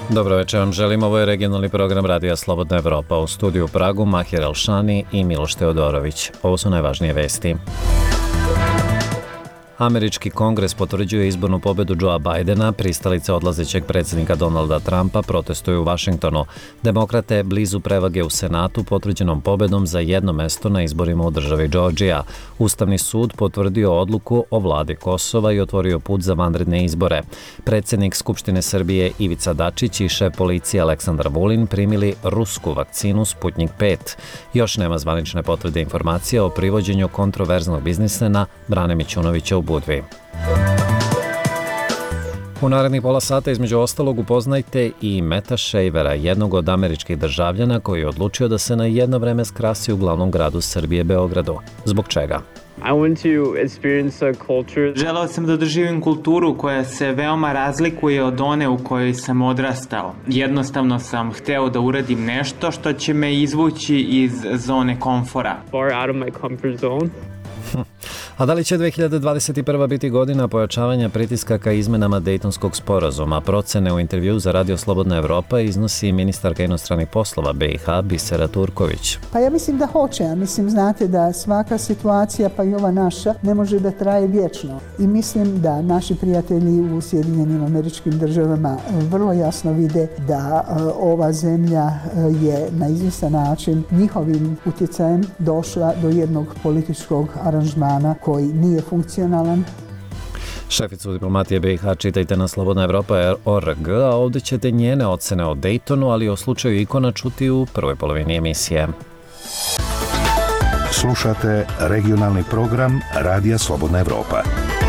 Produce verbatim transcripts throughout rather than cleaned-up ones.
Dobro večer vam želim, ovo je regionalni program Radija Slobodna Evropa. U studiju u Pragu Mahir Elšani i Miloš Teodorović. Ovo su najvažnije vesti. Američki kongres potvrđuje izbornu pobedu Joea Bidena, pristalice odlazećeg predsjednika Donalda Trumpa protestuju u Vašingtonu. Demokrate blizu prevage u Senatu potvrđenom pobedom za jedno mesto na izborima u državi Georgija. Ustavni sud potvrdio odluku o vladi Kosova i otvorio put za vanredne izbore. Predsjednik Skupštine Srbije Ivica Dačić i šef policije Aleksandar Vulin primili rusku vakcinu Sputnik pet. Još nema zvanične potvrde informacije o privođenju kontroverznog biznismena Brane Mićunovića u Budvi. U narednih pola sata između ostalog upoznajte i Meta Shavera, jednog od američkih državljana koji je odlučio da se na jedno vreme skrasi u glavnom gradu Srbije, Beogradu. Zbog čega? I want to experience a culture. Želeo sam da doživim kulturu koja se veoma razlikuje od one u kojoj sam odrastao. Jednostavno sam hteo da uradim nešto što će me izvući iz zone komfora. Far out of my comfort zone. A da li će dve hiljade dvadeset prva biti godina pojačavanja pritiska ka izmenama Dejtonskog sporazuma? Procene u intervju za Radio Slobodna Evropa iznosi ministarka inostranih poslova B i H Bisera Turković. Pa ja mislim da hoće. Ja mislim, znate da svaka situacija, pa i ova naša, ne može da traje vječno. I mislim da naši prijatelji u Sjedinjenim Američkim Državama vrlo jasno vide da ova zemlja je na izvjestan način njihovim utjecajem došla do jednog političkog aranžmana koji nije funkcionalan. Šeficu diplomatije B i H čitajte na slobodna evropa tačka org, a ovdje ćete njene ocene o Dejtonu, ali o slučaju Ikona čuti u prvoj polovini emisije. Slušate regionalni program Radija Slobodna Evropa.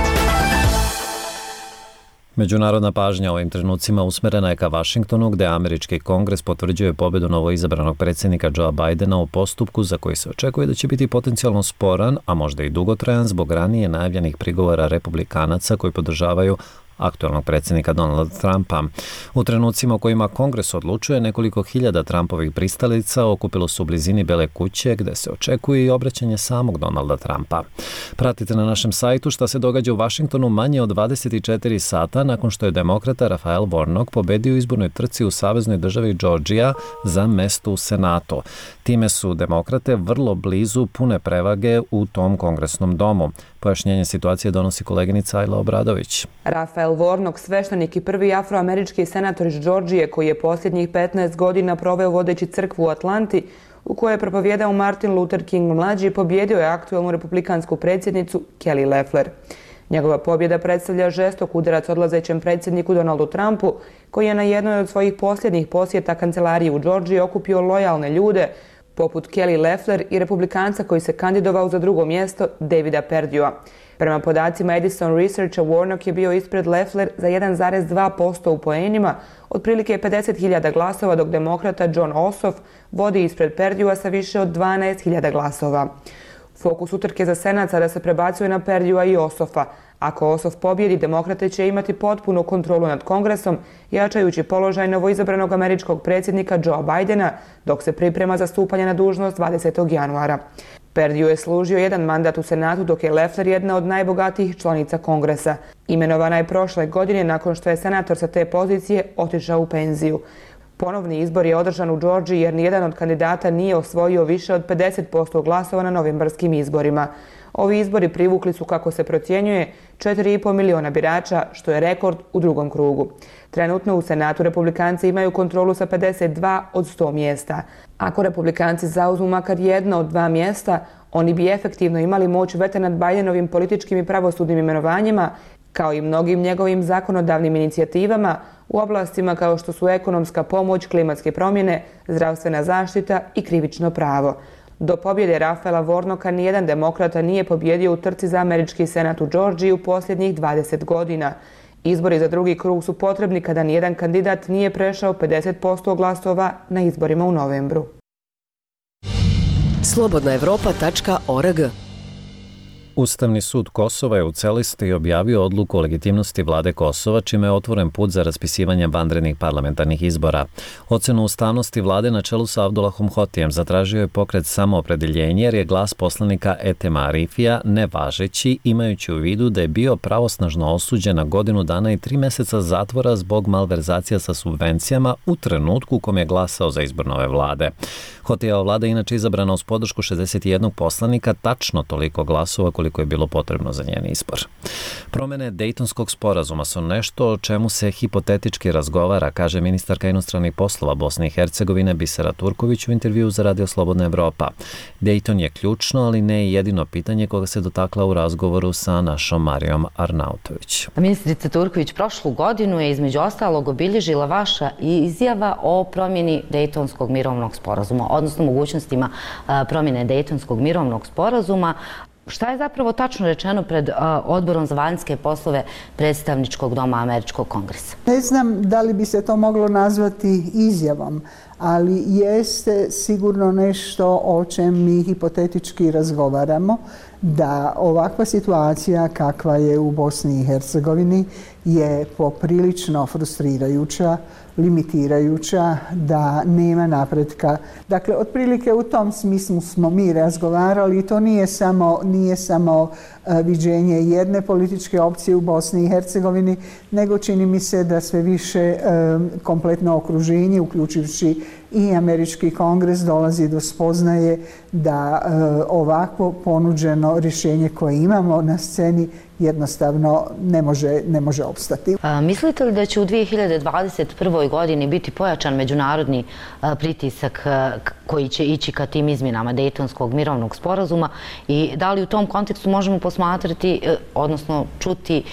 Međunarodna pažnja u ovim trenucima usmerena je ka Vašingtonu, gde američki kongres potvrđuje pobedu novoizabranog predsjednika Joea Bidena u postupku za koji se očekuje da će biti potencijalno sporan, a možda i dugotrajan zbog ranije najavljenih prigovora republikanaca koji podržavaju aktualnog predsjednika Donalda Trumpa. U trenucima u kojima kongres odlučuje, nekoliko hiljada Trumpovih pristalica okupilo su u blizini Bele kuće, gde se očekuje i obraćanje samog Donalda Trumpa. Pratite na našem sajtu šta se događa u Vašingtonu manje od dvadeset četiri sata nakon što je demokrata Raphael Warnock pobedio u izbornoj trci u saveznoj državi Georgija za mesto u Senatu. Time su demokrate vrlo blizu pune prevage u tom kongresnom domu. Pojašnjenje situacije donosi koleginica Ajla Obradović. Raphael Warnock, sveštenik i prvi afroamerički senator iz Georgije koji je posljednjih petnaest godina proveo vodeći crkvu u Atlanti, u kojoj je propovijedao Martin Luther King mlađi, pobjedio je aktualnu republikansku predsjednicu Kelly Loeffler. Njegova pobjeda predstavlja žestok udarac odlazećem predsjedniku Donaldu Trumpu, koji je na jednoj od svojih posljednjih posjeta kancelariji u Georgiji okupio lojalne ljude, poput Kelly Loeffler i republikanca koji se kandidovao za drugo mjesto Davida Perdua. Prema podacima Edison Researcha, Warnock je bio ispred Loeffler za jedan zarez dva posto u poenima, otprilike pedeset hiljada glasova, dok demokrata John Ossoff vodi ispred Perdua sa više od dvanaest hiljada glasova. Fokus utrke za senat sada se prebacuje na Perdua i Ossoffa. Ako Ossoff pobjedi, demokrate će imati potpunu kontrolu nad kongresom, jačajući položaj novoizabranog američkog predsjednika Joea Bidena, dok se priprema za stupanje na dužnost dvadesetog januara. Perdue je služio jedan mandat u Senatu, dok je Loeffler jedna od najbogatijih članica kongresa. Imenovana je prošle godine nakon što je senator sa te pozicije otišao u penziju. Ponovni izbor je održan u Georgiji jer nijedan od kandidata nije osvojio više od pedeset posto glasova na novembarskim izborima. Ovi izbori privukli su, kako se procjenjuje, četiri i po miliona birača, što je rekord u drugom krugu. Trenutno u Senatu republikanci imaju kontrolu sa pedeset dva od sto mjesta. Ako republikanci zauzmu makar jedno od dva mjesta, oni bi efektivno imali moć veta nad Bidenovim političkim i pravosudnim imenovanjima, kao i mnogim njegovim zakonodavnim inicijativama u oblastima kao što su ekonomska pomoć, klimatske promjene, zdravstvena zaštita i krivično pravo. Do pobjede Raphaela Warnocka nijedan demokrata nije pobjedio u trci za američki senat u Georgiji u posljednjih dvadeset godina. Izbori za drugi krug su potrebni kada nijedan kandidat nije prešao pedeset posto glasova na izborima u novembru. slobodna evropa tačka org Ustavni sud Kosova je u celosti objavio odluku o legitimnosti vlade Kosova, čime je otvoren put za raspisivanje vanrednih parlamentarnih izbora. Ocenu ustavnosti vlade na čelu sa Abdullahom Hotijem zatražio je pokret Samoopredeljenje jer je glas poslanika Etema Arifija nevažeći, imajući u vidu da je bio pravosnažno osuđen na godinu dana i tri meseca zatvora zbog malverzacija sa subvencijama u trenutku u kom je glasao za izbor nove vlade. Hotijeva vlada je inače izabrana uz podršku šezdeset jedan poslanika, tačno toliko glasova koliko je bilo potrebno za njen izbor. Promene Dejtonskog sporazuma su nešto o čemu se hipotetički razgovara, kaže ministarka inostranih poslova Bosne i Hercegovine Bisera Turković u intervjuu za Radio Slobodna Evropa. Dejton je ključno, ali ne i jedino pitanje koga se dotakla u razgovoru sa našom Marijom Arnautović. Ministrica Turković prošlu godinu je između ostalog obilježila vaša izjava o promjeni Dejtonskog mirovnog sporazuma, odnosno mogućnostima promjene Dejtonskog mirovnog sporazuma. Šta je zapravo tačno rečeno pred uh, Odborom za vanjske poslove predstavničkog doma Američkog kongresa? Ne znam da li bi se to moglo nazvati izjavom, ali jeste sigurno nešto o čem mi hipotetički razgovaramo, da ovakva situacija kakva je u Bosni i Hercegovini je poprilično frustrirajuća, limitirajuća, da nema napretka. Dakle, otprilike u tom smislu smo mi razgovarali i to nije samo, nije samo uh, viđenje jedne političke opcije u Bosni i Hercegovini, nego čini mi se da sve više um, kompletno okruženje, uključujući i Američki kongres, dolazi do spoznaje da uh, ovakvo ponuđeno rješenje koje imamo na sceni jednostavno ne može, ne može opstati. A, mislite li da će u dvije hiljade dvadeset prvoj. godini biti pojačan međunarodni a, pritisak a, koji će ići ka tim izmjenama Dejtonskog mirovnog sporazuma i da li u tom kontekstu možemo posmatrati, a, odnosno čuti i,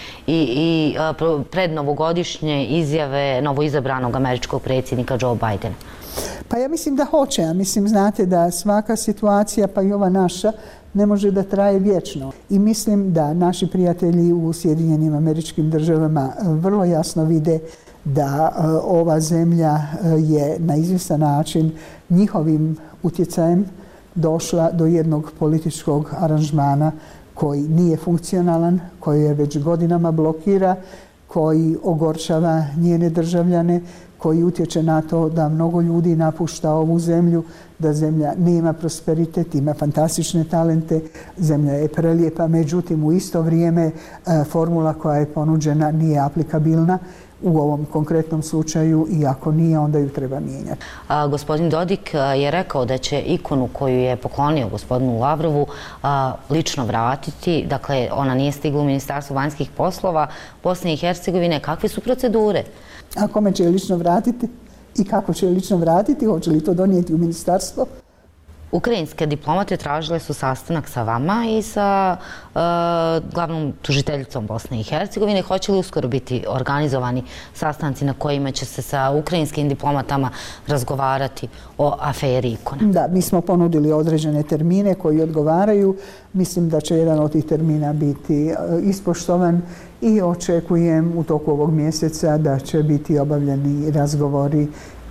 i a, prednovogodišnje izjave novoizabranog američkog predsjednika Joe Bidena? Pa ja mislim da hoće. Ja mislim, znate, da svaka situacija, pa i ova naša, ne može da traje vječno. I mislim da naši prijatelji u Sjedinjenim Američkim Državama vrlo jasno vide da ova zemlja je na izvjestan način njihovim utjecajem došla do jednog političkog aranžmana koji nije funkcionalan, koji je već godinama blokira, koji ogorčava njene državljane, koji utječe na to da mnogo ljudi napušta ovu zemlju, da zemlja nema prosperitet, ima fantastične talente, zemlja je prelijepa, međutim u isto vrijeme formula koja je ponuđena nije aplikabilna u ovom konkretnom slučaju i ako nije, onda ju treba mijenjati. A, gospodin Dodik je rekao da će ikonu koju je poklonio gospodinu Lavrovu a, lično vratiti. Dakle, ona nije stigla u Ministarstvo vanjskih poslova Bosne i Hercegovine. Kakve su procedure? A kome će je lično vratiti i kako će je lično vratiti? Hoće li to donijeti u ministarstvo? Ukrajinske diplomate tražile su sastanak sa vama i sa uh, glavnom tužiteljicom Bosne i Hercegovine. Hoće li uskoro biti organizovani sastanci na kojima će se sa ukrajinskim diplomatama razgovarati o aferi ikona? Da, mi smo ponudili određene termine koji odgovaraju. Mislim da će jedan od tih termina biti uh, ispoštovan i očekujem u toku ovog mjeseca da će biti obavljeni razgovori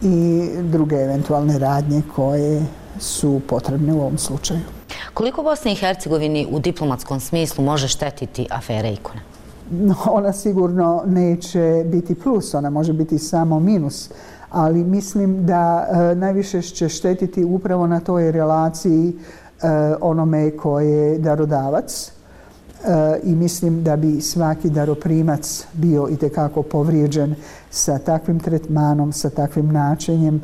i druge eventualne radnje koje su potrebne u ovom slučaju. Koliko Bosni i Hercegovini u diplomatskom smislu može štetiti afera ikona? Ona sigurno neće biti plus, ona može biti samo minus, ali mislim da e, najviše će štetiti upravo na toj relaciji e, onome koje je darodavac e, i mislim da bi svaki daroprimac bio itekako povrijeđen sa takvim tretmanom, sa takvim načinjem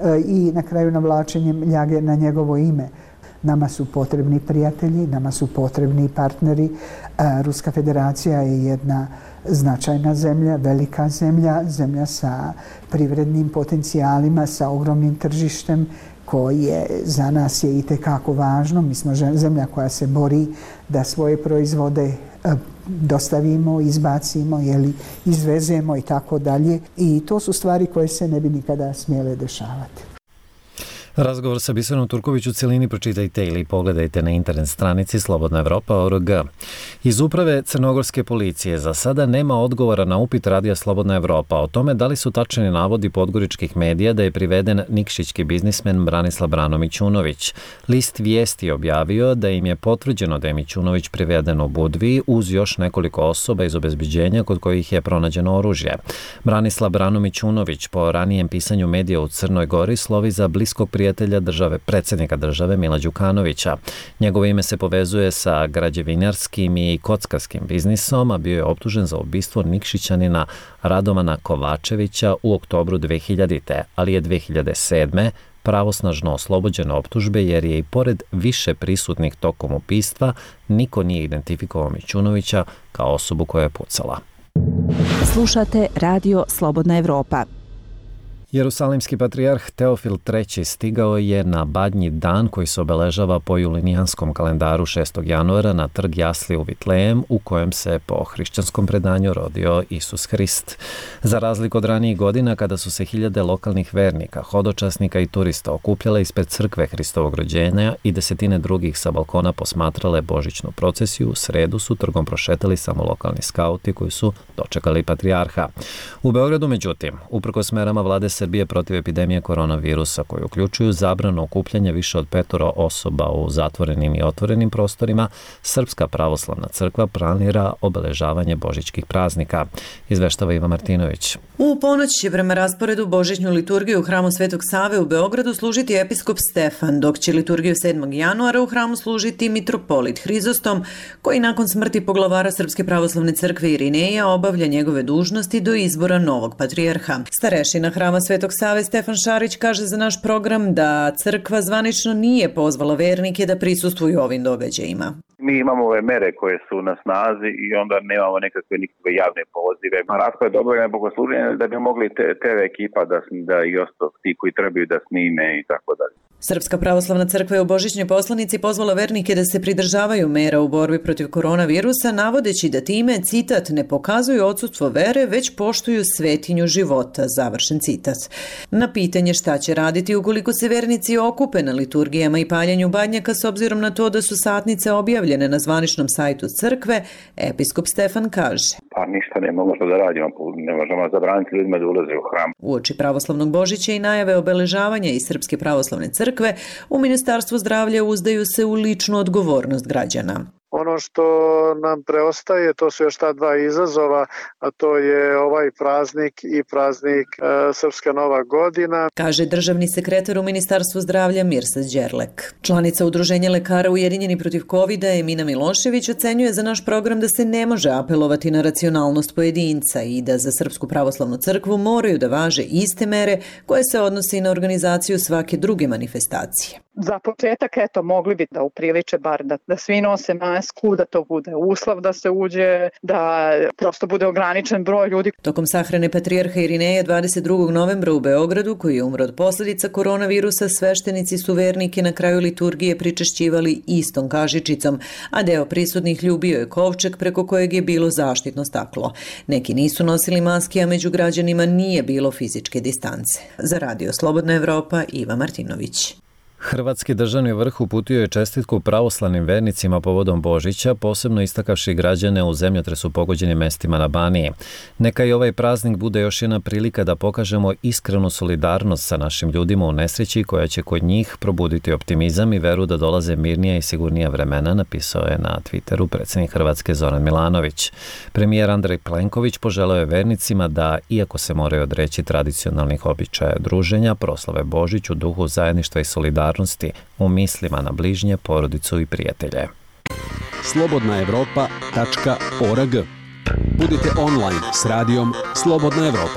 i na kraju navlačenjem ljage na njegovo ime. Nama su potrebni prijatelji, nama su potrebni partneri. Ruska federacija je jedna značajna zemlja, velika zemlja, zemlja sa privrednim potencijalima, sa ogromnim tržištem koje za nas je itekako važno. Mi smo zemlja koja se bori da svoje proizvode dostavimo, izbacimo, jeli, izvezemo i tako dalje. I to su stvari koje se ne bi nikada smjele dešavati. Razgovor sa Biserom Turković u cijelini pročitajte ili pogledajte na internet stranici slobodna evropa tačka org. Iz uprave crnogorske policije za sada nema odgovora na upit Radija Slobodna Evropa o tome da li su tačni navodi podgoričkih medija da je priveden nikšićki biznismen Branislav Brano Mićunović. List vijesti je objavio da im je potvrđeno da je Mićunović priveden u Budvi uz još nekoliko osoba iz obezbeđenja kod kojih je pronađeno oružje. Branislav Brano Mićunović po ranijem pisanju medija u Crnoj Gori slovi za bliskog prijatelja države, predsjednika države Mila Đukanovića. Njegovo ime se povezuje sa građevinarskim i kockarskim biznisom, a bio je optužen za ubistvo Nikšićanina Radomana Kovačevića u oktobru dve hiljadite. ali je dve hiljade sedme. pravosnažno oslobođen optužbe jer je i pored više prisutnih tokom ubistva niko nije identifikovao Mićunovića kao osobu koja je pucala. Slušate Radio Slobodna Evropa. Jerusalimski patrijarh Teofil treći stigao je na Badnji dan koji se obeležava po julinijanskom kalendaru šestog januara na trg Jasli u Vitlejem u kojem se po hrišćanskom predanju rodio Isus Hrist. Za razliku od ranijih godina kada su se hiljade lokalnih vernika, hodočasnika i turista okupljale ispred crkve Hristovog rođenja i desetine drugih sa balkona posmatrale božićnu procesiju, u sredu su trgom prošetali samo lokalni skauti koji su dočekali patrijarha. U Beogradu, međutim, uprkos merama vlade Srbije protiv epidemije koronavirusa koji uključuju zabranu okupljanja više od petoro osoba u zatvorenim i otvorenim prostorima, Srpska pravoslavna crkva planira obeležavanje božićkih praznika, izveštava Iva Martinović. U ponoć će prema rasporedu božićnu liturgiju u hramu Svetog Save u Beogradu služiti episkop Stefan, dok će liturgiju sedmog januara u hramu služiti mitropolit Hrizostom, koji nakon smrti poglavara Srpske pravoslavne crkve Irineja obavlja njegove dužnosti do izbora novog patrijarha. Starešina hrama Svetog Save Stefan Šarić kaže za naš program da crkva zvanično nije pozvala vernike da prisustvuju ovim događajima. Mi imamo ove mere koje su na snazi i onda nemamo nekakve nikakve javne pozive. Raspored obavljanja bogosluženja da bi mogli te, te ekipa da, da i ostalo ti koji trebaju da snime i tako dalje. Srpska pravoslavna crkva je u božićnoj poslanici pozvala vernike da se pridržavaju mera u borbi protiv koronavirusa, navodeći da time, citat, ne pokazuju odsutstvo vere, već poštuju svetinju života, završen citat. Na pitanje šta će raditi ukoliko se vernici okupe na liturgijama i paljenju badnjaka s obzirom na to da su satnice objavljene na zvaničnom sajtu crkve, episkop Stefan kaže. Pa ništa ne možemo da radimo, ne možemo zabraniti ljudima da ulaze u hram. Uoči pravoslavnog Božića i najave obeležavanja iz Srpske pravoslavne crkve, u Ministarstvu zdravlja uzdaju se u ličnu odgovornost građana. Ono što nam preostaje, to su još ta dva izazova, a to je ovaj praznik i praznik e, Srpska Nova godina. Kaže državni sekretar u Ministarstvu zdravlja Mirsad Đerlek. Članica Udruženja lekara Ujedinjeni protiv kovida Emina Milošević ocenjuje za naš program da se ne može apelovati na racionalnost pojedinca i da za Srpsku pravoslavnu crkvu moraju da važe iste mere koje se odnose i na organizaciju svake druge manifestacije. Za početak, eto, mogli bi da upriliče bar da, da svi nose masku, da to bude uslov da se uđe, da prosto bude ograničen broj ljudi. Tokom sahrane patrijarha Irineja dvadeset drugog novembra u Beogradu, koji je umro od posljedica koronavirusa, sveštenici su vernike na kraju liturgije pričešćivali istom kašičicom, a deo prisutnih ljubio je kovčeg preko kojeg je bilo zaštitno staklo. Neki nisu nosili maske, a među građanima nije bilo fizičke distance. Za Radio Slobodna Evropa, Iva Martinović. Hrvatski državni vrh uputio je čestitku pravoslavnim vernicima povodom Božića, posebno istakavši građane u zemljotresu pogođenim mestima na Baniji. Neka i ovaj praznik bude još jedna prilika da pokažemo iskrenu solidarnost sa našim ljudima u nesreći koja će kod njih probuditi optimizam i veru da dolaze mirnija i sigurnija vremena, napisao je na Twitteru predsjednik Hrvatske Zoran Milanović. Premijer Andrej Plenković poželeo je vernicima da, iako se moraju odreći tradicionalnih običaja druženja, proslave Božić u duhu zajedništva i solidarnosti u mislima na bližnje, porodicu i prijatelje. slobodna evropa tačka org. Budite online s radijom Slobodna Evropa.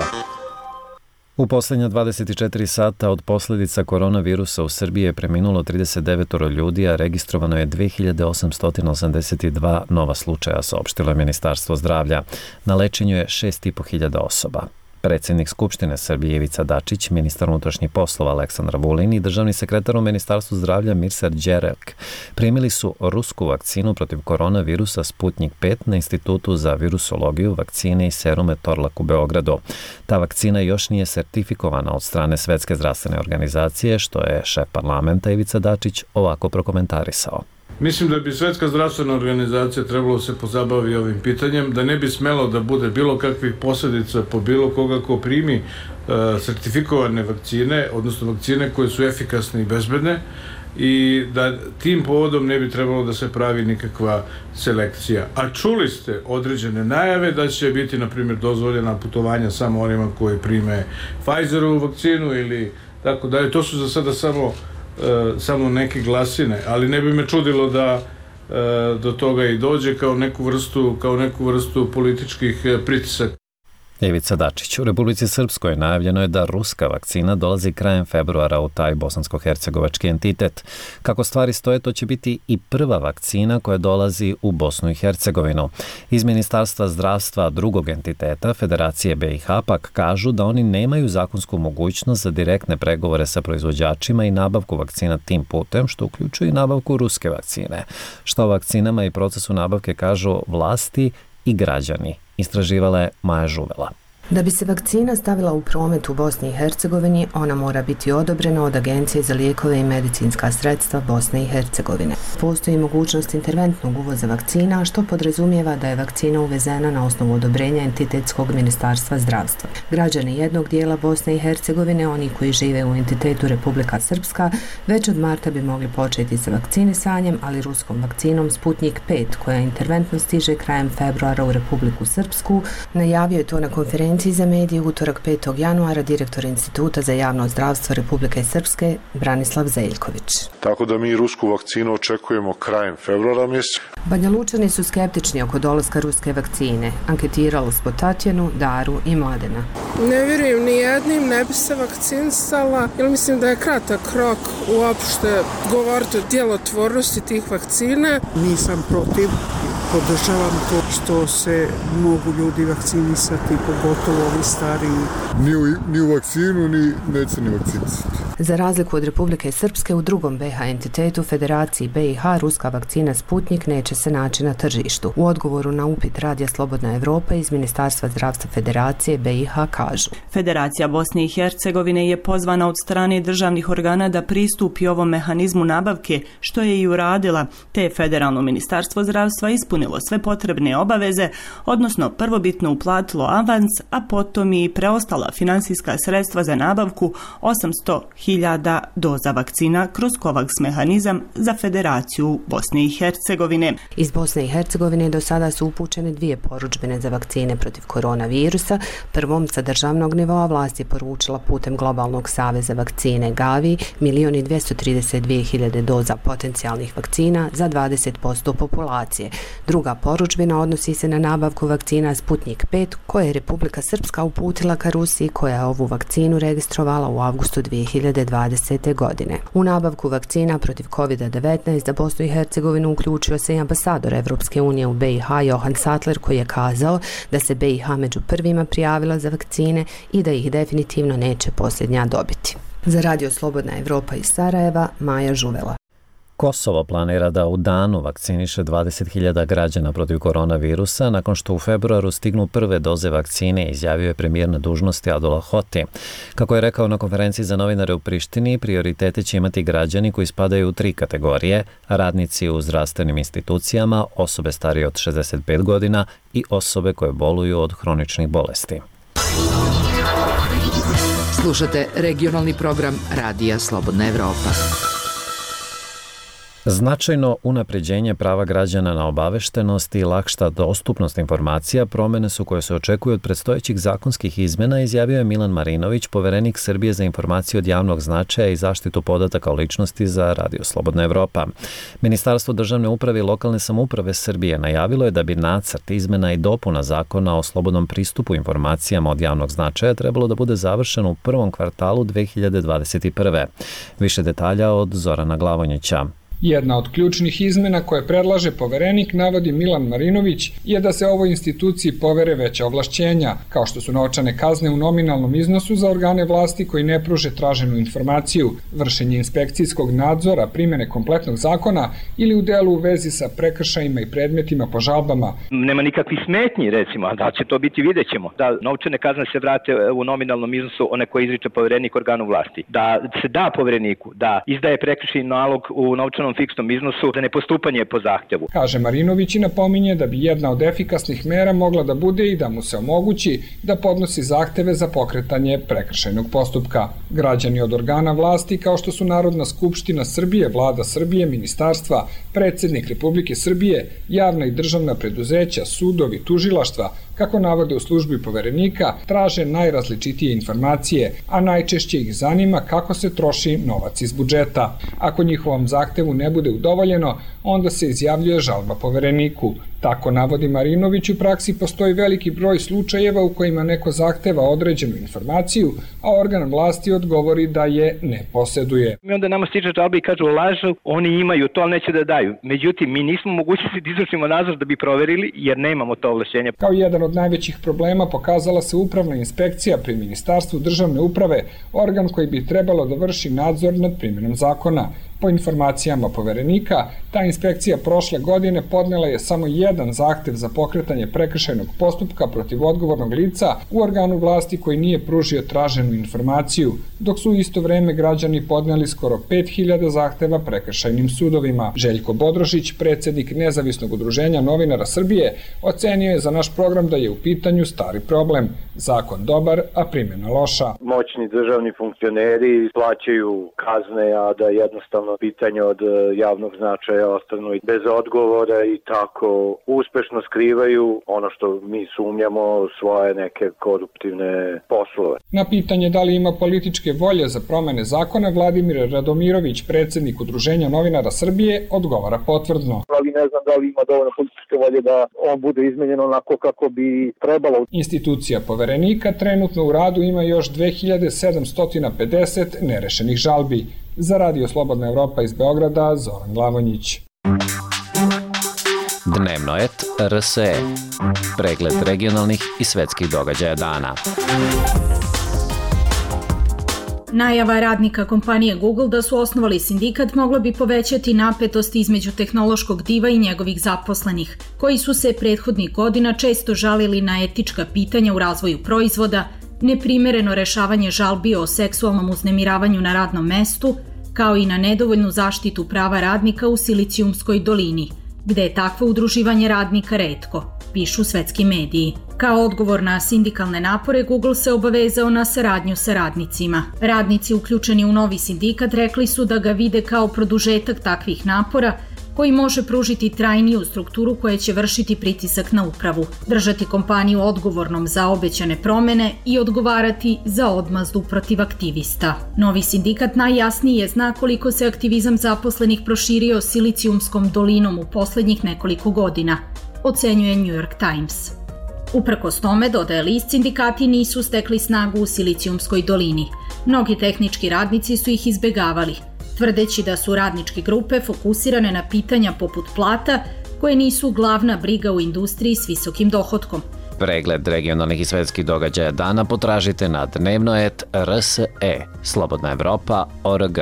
U posljednja dvadeset četiri sata od posljedica koronavirusa u Srbiji je preminulo trideset devet ljudi, a registrovano je dve hiljade osamsto osamdeset dva nova slučaja, saopštilo je Ministarstvo zdravlja. Na lečenju je šest i po hiljada osoba. Predsjednik Skupštine Srbije Ivica Dačić, ministar unutrašnjih poslova Aleksandar Vulin i državni sekretar u Ministarstvu zdravlja Mirsad Đerek primili su rusku vakcinu protiv koronavirusa Sputnik pet na Institutu za virusologiju, vakcine i serume Torlak u Beogradu. Ta vakcina još nije sertifikovana od strane Svetske zdravstvene organizacije, što je šef parlamenta Ivica Dačić ovako prokomentarisao. Mislim da bi Svetska zdravstvena organizacija trebalo se pozabavi ovim pitanjem, da ne bi smelo da bude bilo kakvih posljedica po bilo koga ko primi e, sertifikovane vakcine, odnosno vakcine koje su efikasne i bezbedne, i da tim povodom ne bi trebalo da se pravi nikakva selekcija. A čuli ste određene najave da će biti, na primjer, dozvoljena putovanja samo onima koji prime Pfizerovu vakcinu ili tako dalje. To su za sada samo samo neke glasine, ali ne bi me čudilo da do toga i dođe kao neku vrstu, kao neku vrstu političkih pritisaka. Ivica Dačić. U Republici Srpskoj najavljeno je da ruska vakcina dolazi krajem februara u taj bosansko-hercegovački entitet. Kako stvari stoje, to će biti i prva vakcina koja dolazi u Bosnu i Hercegovinu. Iz Ministarstva zdravstva drugog entiteta, Federacije B i H, pak kažu da oni nemaju zakonsku mogućnost za direktne pregovore sa proizvođačima i nabavku vakcina tim putem, što uključuje i nabavku ruske vakcine. Što o vakcinama i procesu nabavke kažu vlasti i građani. Istraživala je Maja Žuvela. Da bi se vakcina stavila u promet u Bosni i Hercegovini, ona mora biti odobrena od Agencije za lijekove i medicinska sredstva Bosne i Hercegovine. Postoji mogućnost interventnog uvoza vakcina, što podrazumijeva da je vakcina uvezena na osnovu odobrenja entitetskog ministarstva zdravstva. Građani jednog dijela Bosne i Hercegovine, oni koji žive u entitetu Republika Srpska, već od marta bi mogli početi sa vakcinisanjem, ali ruskom vakcinom Sputnik pet, koja interventno stiže krajem februara u Republiku Srpsku, najavio je to na konferenciji za medije utorak petog januara direktor Instituta za javno zdravstvo Republike Srpske Branislav Zeljković. Tako da mi rusku vakcinu očekujemo krajem februara mjeseca. Banja Lučani su skeptični oko dolaska ruske vakcine. Anketiralo smo Tatjanu, Daru i Mladena. Ne vjerujem ni jednim, ne bi se vakcinisala, jer mislim da je kratak rok uopšte govoriti o djelotvornosti tih vakcina. Nisam protiv, podržavam to što se mogu ljudi vakcinisati, pogotovo ovi stariji. Ni u, ni u vakcinu, ni neće ni vakcinisati. Za razliku od Republike Srpske, u drugom B H entitetu Federaciji B i H ruska vakcina Sputnik neće se naći na tržištu. U odgovoru na upit Radija Slobodna Evropa iz Ministarstva zdravstva Federacije B i H kažu. Federacija Bosne i Hercegovine je pozvana od strane državnih organa da pristupi ovom mehanizmu nabavke, što je i uradila, te je Federalno ministarstvo zdravstva ispunilo sve potrebne obaveze, odnosno prvobitno uplatilo avans, a potom i preostala finansijska sredstva za nabavku osamsto hiljada doza vakcina kroz COVAX mehanizam za Federaciju Bosne i Hercegovine. Iz Bosne i Hercegovine do sada su upućene dvije porudžbine za vakcine protiv koronavirusa. Prvom sa državnog nivoa vlast je poručila putem Globalnog saveza vakcine Gavi milion i dvjesto trideset dvije hiljade doza potencijalnih vakcina za dvadeset posto populacije. Druga porudžbina odnosi se na nabavku vakcina Sputnik pet koje je Republika Srpska uputila ka Rusiji, koja je ovu vakcinu registrovala u avgustu dvije hiljade dvadesete. godine. U nabavku vakcina protiv kovid devetnaest za Bosnu i Hercegovinu uključio se i ambasador Evropske unije u B i H Johan Sattler, koji je kazao da se B i H među prvima prijavila za vakcine i da ih definitivno neće posljednja dobiti. Za Radio Slobodna Evropa iz Sarajeva, Maja Žuvela. Kosovo planira da u danu vakciniše dvadeset hiljada građana protiv koronavirusa nakon što u februaru stignu prve doze vakcine, izjavio je premijer na dužnosti Abdullah Hoti. Kako je rekao na konferenciji za novinare u Prištini, prioritete će imati građani koji spadaju u tri kategorije: radnici u zdravstvenim institucijama, osobe starije od šezdeset pet godina i osobe koje boluju od hroničnih bolesti. Slušate regionalni program Radija Slobodna Evropa. Značajno unapređenje prava građana na obaveštenost i lakša dostupnost informacija promjene su koje se očekuju od predstojećih zakonskih izmjena, izjavio je Milan Marinović, poverenik Srbije za informacije od javnog značaja i zaštitu podataka o ličnosti za Radio Slobodna Evropa. Ministarstvo državne uprave i lokalne samouprave Srbije najavilo je da bi nacrt izmjena i dopuna zakona o slobodnom pristupu informacijama od javnog značaja trebalo da bude završen u prvom kvartalu dve hiljade dvadeset prve. Više detalja od Zorana Glavonjića. Jedna od ključnih izmena koje predlaže poverenik, navodi Milan Marinović, je da se ovoj instituciji povere veća ovlašćenja, kao što su novčane kazne u nominalnom iznosu za organe vlasti koji ne pruže traženu informaciju, vršenje inspekcijskog nadzora, primjene kompletnog zakona ili u delu u vezi sa prekršajima i predmetima po žalbama. Nema nikakvih smetnji, recimo, a da će to biti, vidjet ćemo. Da novčane kazne se vrate u nominalnom iznosu one koje izriče poverenik organu vlasti. Da se da povereniku, da izdaje prekršajni nalog u novčanom fiksnom iznosu za nepostupanje po zahtevu. Kaže Marinović i napominje da bi jedna od efikasnih mera mogla da bude i da mu se omogući da podnosi zahteve za pokretanje prekršajnog postupka. Građani od organa vlasti kao što su Narodna skupština Srbije, Vlada Srbije, ministarstva, predsjednik Republike Srbije, javna i državna preduzeća, sudovi, tužilaštva, kako navode u službi poverenika, traže najrazličitije informacije, a najčešće ih zanima kako se troši novac iz budžeta. Ako njihovom zahtevu ne bude udovoljeno, onda se izjavljuje žalba povereniku. Tako navodi Marinović, u praksi postoji veliki broj slučajeva u kojima neko zahteva određenu informaciju, a organ vlasti odgovori da je ne posjeduje. I onda nama stiže žalba i kažu lažu, oni imaju to, ali neće da daju. Međutim, mi nismo mogućnosti da izvršimo nadzor da bi proverili, jer nemamo to ovlašćenje. Kao jedan od najvećih problema pokazala se upravna inspekcija pri Ministarstvu državne uprave, organ koji bi trebalo da vrši nadzor nad primjenom zakona. Po informacijama poverenika, ta inspekcija prošle godine podnela je samo jedan zahtev za pokretanje prekršajnog postupka protiv odgovornog lica u organu vlasti koji nije pružio traženu informaciju, dok su u isto vreme građani podneli skoro pet hiljada zahteva prekršajnim sudovima. Željko Bodrošić, predsjednik Nezavisnog udruženja novinara Srbije, ocenio je za naš program da je u pitanju stari problem. Zakon dobar, a primjena loša. Moćni državni funkcioneri plaćaju kazne, a da jednostavno pitanje od javnog značaja ostanu bez odgovora i tako uspešno skrivaju ono što mi sumnjamo, svoje neke koruptivne poslove. Na pitanje da li ima političke volje za promene zakona, Vladimir Radomirović, predsjednik Udruženja novinara Srbije, odgovara potvrdno. Ali ne znam da li ima dovoljno političke volje da on bude izmenjen onako kako bi trebalo. Institucija poverenika trenutno u radu ima još dve hiljade sedamsto pedeset nerešenih žalbi. Za Radio Slobodna Evropa iz Beograda, Zoran Glavonjić. Dnevnoet R S E. Pregled regionalnih i svetskih događaja dana. Najava radnika kompanije Google da su osnovali sindikat mogla bi povećati napetost između tehnološkog diva i njegovih zaposlenih, koji su se prethodnih godina često žalili na etička pitanja u razvoju proizvoda, neprimereno rešavanje žalbi o seksualnom uznemiravanju na radnom mestu, kao i na nedovoljnu zaštitu prava radnika u Silicijumskoj dolini, gde je takvo udruživanje radnika retko, pišu svetski mediji. Kao odgovor na sindikalne napore, Google se obavezao na saradnju sa radnicima. Radnici uključeni u novi sindikat rekli su da ga vide kao produžetak takvih napora, koji može pružiti trajniju strukturu koja će vršiti pritisak na upravu, držati kompaniju odgovornom za obećane promene i odgovarati za odmazdu protiv aktivista. Novi sindikat najjasnije zna koliko se aktivizam zaposlenih proširio Silicijumskom dolinom u poslednjih nekoliko godina, ocenjuje New York Times. Uprkos tome, dodaje list, sindikati nisu stekli snagu u Silicijumskoj dolini. Mnogi tehnički radnici su ih izbegavali, tvrdeći da su radničke grupe fokusirane na pitanja poput plata, koje nisu glavna briga u industriji s visokim dohotkom. Pregled regionalnih i svetskih događaja dana potražite na Dnevnoet R S E, Slobodna Evropa, O R G.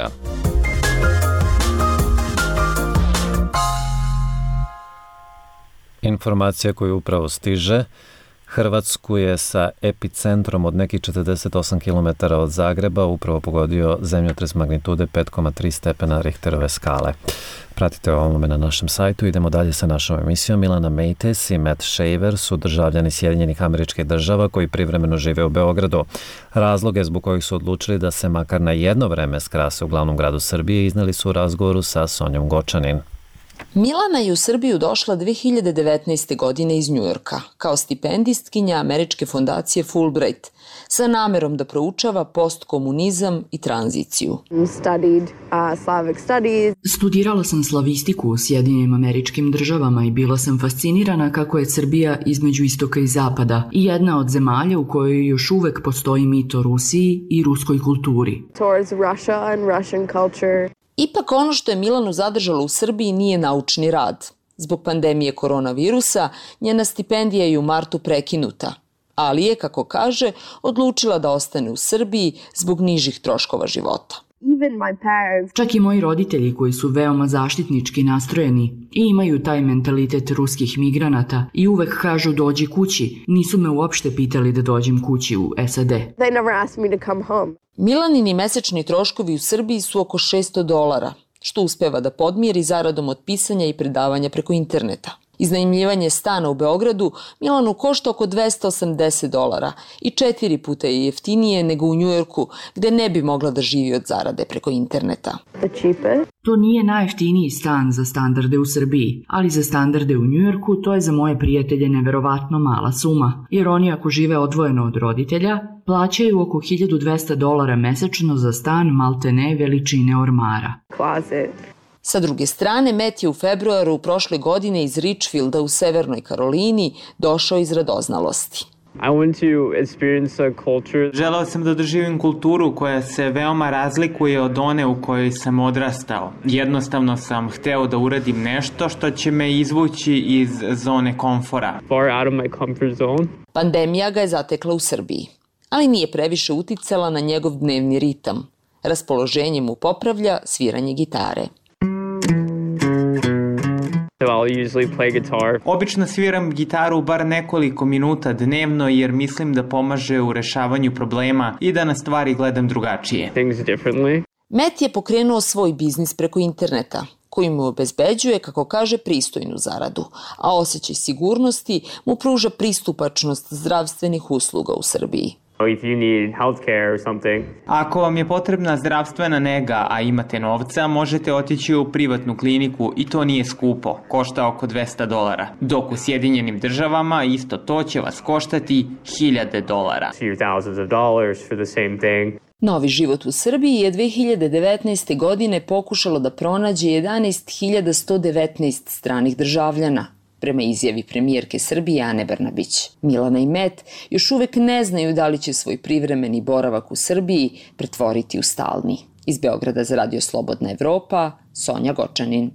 Informacija koju upravo stiže: Hrvatsku je sa epicentrom od nekih četrdeset osam kilometara od Zagreba upravo pogodio zemljotres magnitude pet zarez tri stepena Richterove skale. Pratite o ovome na našem sajtu. Idemo dalje sa našom emisijom. Milana Mejtes i Matt Shaver su državljani Sjedinjenih Američkih Država koji privremeno žive u Beogradu. Razloge zbog kojih su odlučili da se makar na jedno vreme skrase u glavnom gradu Srbije izneli su u razgovoru sa Sonjom Gočanin. Milana je u Srbiju došla dve hiljade devetnaeste. godine iz Njujorka kao stipendistkinja američke fondacije Fulbright sa namerom da proučava postkomunizam i tranziciju. Studirala sam slavistiku u Sjedinjenim Američkim Državama i bila sam fascinirana kako je Srbija između istoka i zapada i jedna od zemalja u kojoj još uvek postoji mit o Rusiji i ruskoj kulturi. Ipak ono što je Milanu zadržalo u Srbiji nije naučni rad. Zbog pandemije koronavirusa njena stipendija je u martu prekinuta, ali je, kako kaže, odlučila da ostane u Srbiji zbog nižih troškova života. Čak i moji roditelji koji su veoma zaštitnički nastrojeni i imaju taj mentalitet ruskih migranata i uvek kažu dođi kući, nisu me uopšte pitali da dođem kući u S A D. Milanini mesečni troškovi u Srbiji su oko šesto dolara, što uspeva da podmiri zaradom od pisanja i predavanja preko interneta. Iznajmljivanje stana u Beogradu Milanu košta oko dvesta osamdeset dolara i četiri puta je jeftinije nego u Njujorku, gde ne bi mogla da živi od zarade preko interneta. To nije najjeftiniji stan za standarde u Srbiji, ali za standarde u Njujorku to je za moje prijatelje neverovatno mala suma, jer oni ako žive odvojeno od roditelja, plaćaju oko hiljadu dvesta dolara mesečno za stan maltene veličine ormara. Sa druge strane, Matt je u februaru prošle godine iz Richfielda u Severnoj Karolini došao iz radoznalosti. Želeo sam da doživim kulturu koja se veoma razlikuje od one u kojoj sam odrastao. Jednostavno sam hteo da uradim nešto što će me izvući iz zone komfora. Pandemija ga je zatekla u Srbiji, ali nije previše uticala na njegov dnevni ritam. Raspoloženje mu popravlja sviranje gitare. Obično sviram gitaru bar nekoliko minuta dnevno jer mislim da pomaže u rešavanju problema i da na stvari gledam drugačije. Matt je pokrenuo svoj biznis preko interneta, koji mu obezbeđuje, kako kaže, pristojnu zaradu, a osjećaj sigurnosti mu pruža pristupačnost zdravstvenih usluga u Srbiji. Ako vam je potrebna zdravstvena nega, a imate novca, možete otići u privatnu kliniku i to nije skupo, košta oko dvesta dolara. Dok u Sjedinjenim državama isto to će vas koštati hiljade dolara. Novi život u Srbiji je dve hiljade devetnaeste. godine pokušalo da pronađe jedanaest hiljada sto devetnaest stranih državljana, prema izjavi premijerke Srbije Ane Brnabić. Milana i Matt još uvek ne znaju da li će svoj privremeni boravak u Srbiji pretvoriti u stalni. Iz Beograda za Radio Slobodna Evropa, Sonja Gočanin.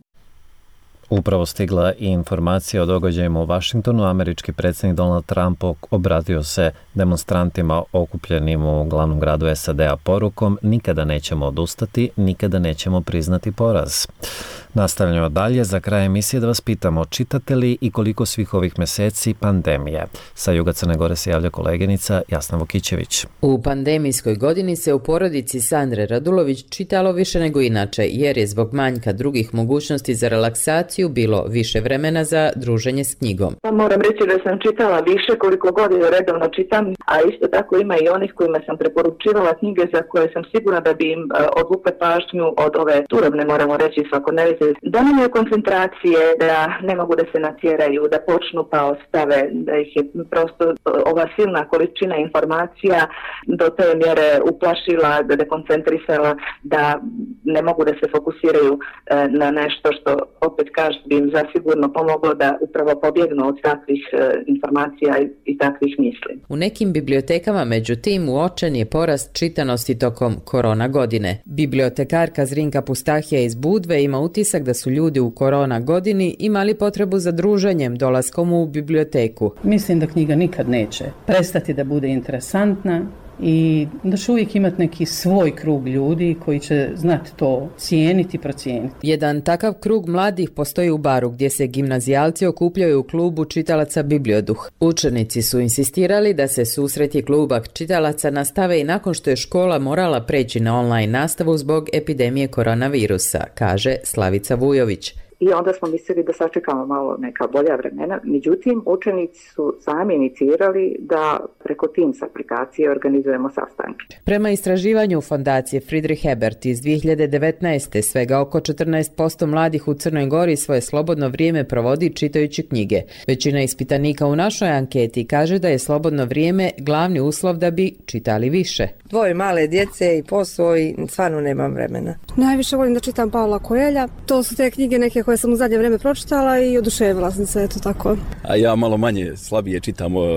Upravo stigla i informacija o događajima u Vašingtonu. Američki predsjednik Donald Trump obratio se demonstrantima okupljenim u glavnom gradu S A D-a porukom: nikada nećemo odustati, nikada nećemo priznati poraz. Nastavljamo dalje. Za kraj emisije da vas pitamo, čitate li i koliko svih ovih meseci pandemije? Sa juga Crne Gore se javlja koleginica Jasna Vukićević. U pandemijskoj godini se u porodici Sandre Radulović čitalo više nego inače, jer je zbog manjka drugih mogućnosti za relaksaciju bilo više vremena za druženje s knjigom. Moram reći da sam čitala više koliko god redovno čitam, a isto tako ima i onih kojima sam preporučivala knjige za koje sam sigurna da bi im odvukle pažnju od ove turobne, moramo reći, svakodnevice. Da nemaju koncentracije, da ne mogu da se natjeraju, da počnu pa ostave, da ih je prosto ova silna količina informacija do te mjere uplašila, da dekoncentrisala, da ne mogu da se fokusiraju na nešto što, opet kažem, bi im zasigurno pomoglo da upravo pobjegnu od takvih informacija i takvih misli. U nekim bibliotekama, međutim, uočen je porast čitanosti tokom korona godine. Bibliotekarka Zrinka Pustahija iz Budve ima utisak da su ljudi u korona godini imali potrebu za druženjem dolaskom u biblioteku. Mislim da knjiga nikad neće prestati da bude interesantna i da će uvijek imati neki svoj krug ljudi koji će znati to cijeniti i procijeniti. Jedan takav krug mladih postoji u Baru, gdje se gimnazijalci okupljaju u klubu čitalaca Biblioduh. Učenici su insistirali da se susreti kluba čitalaca nastave i nakon što je škola morala preći na online nastavu zbog epidemije koronavirusa, kaže Slavica Vujović. I onda smo mislili da sačekamo malo neka bolja vremena. Međutim, učenici su sami inicirali da preko Teams aplikacije organizujemo sastanke. Prema istraživanju fondacije Friedrich Ebert iz dvije hiljade devetnaeste. svega oko četrnaest posto mladih u Crnoj Gori svoje slobodno vrijeme provodi čitajući knjige. Većina ispitanika u našoj anketi kaže da je slobodno vrijeme glavni uslov da bi čitali više. Dvoje male djece i posao i stvarno nemam vremena. Najviše volim da čitam Paula Coelha. To su te knjige neke koje sam u zadnje vrijeme pročitala i oduševila sam se, eto tako. A ja malo manje, slabije čitam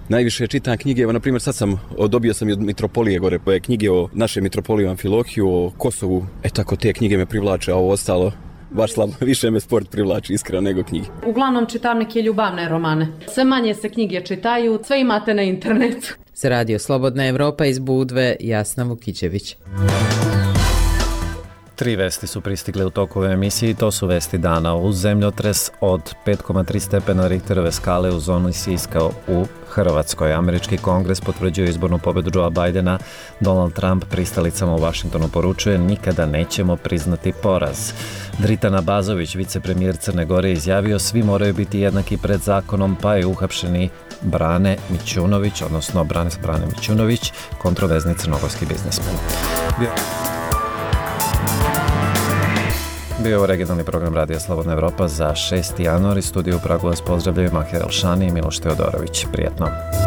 Najviše čitam knjige, evo na primjer sad sam dobio sam i od Mitropolije gore knjige o našoj Mitropoliji u Amfilohiju, o Kosovu. E tako te knjige me privlače, a ovo ostalo baš slabo, više me sport privlači iskreno nego knjige. Uglavnom čitam neke ljubavne romane. Sve manje se knjige čitaju, sve imate na internetu. Za Radio Slobodna Evropa iz Budve, Jasna Vukićević. Tri vesti su pristigle u toku ove emisije i to su vesti dana. Uz zemljotres od pet zarez tri stepena Richterove skale u zoni Siska u Hrvatskoj. Američki kongres potvrđuje izbornu pobedu Joea Bidena. Donald Trump pristalicama u Vašingtonu poručuje nikada nećemo priznati poraz. Dritan Abazović, vicepremijer Crne Gore, izjavio svi moraju biti jednaki pred zakonom, pa je uhapšeni Brane Mićunović, odnosno Brane Brane Mićunović, kontroverzni crnogorski biznismen. Bio... Bio je ovo regionalni program Radija Slobodna Evropa za šesti januar. Iz studiju u Pragu vas pozdravljaju Mahir Elšani i Miloš Teodorović. Prijetno.